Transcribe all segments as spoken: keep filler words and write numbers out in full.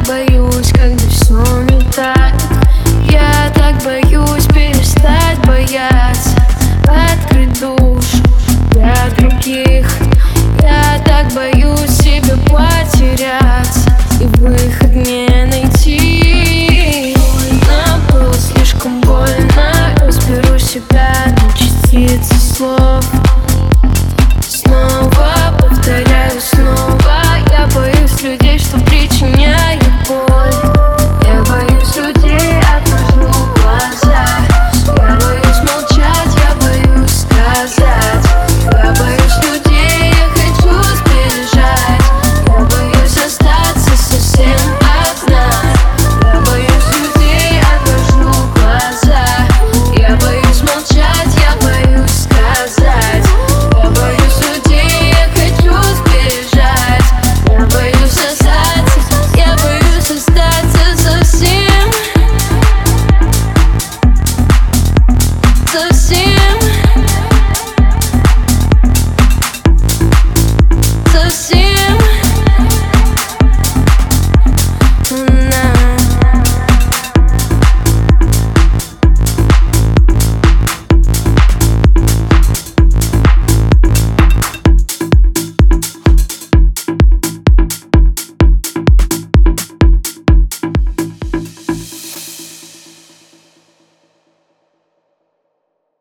боюсь, когда все не так. Я так боюсь перестать бояться, открыть душу для других. Я так боюсь себя потеряться и выход не найти. Больно было, слишком больно. Разберу себя на частицы слов. Снова повторяю снова. Я боюсь людей, что причиняют боль. Я боюсь людей, отвожу глаза. Я боюсь молчать, я боюсь сказать. Я боюсь людей, я хочу сбежать. Я боюсь остаться совсем одна. Я боюсь людей, отвожу глаза. Я боюсь молчать, я боюсь сказать. Я боюсь людей, я хочу сбежать. Я боюсь остаться, я боюсь остаться совсем. Совсем. Совсем. На.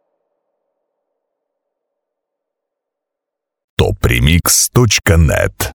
топ ремикс точка нет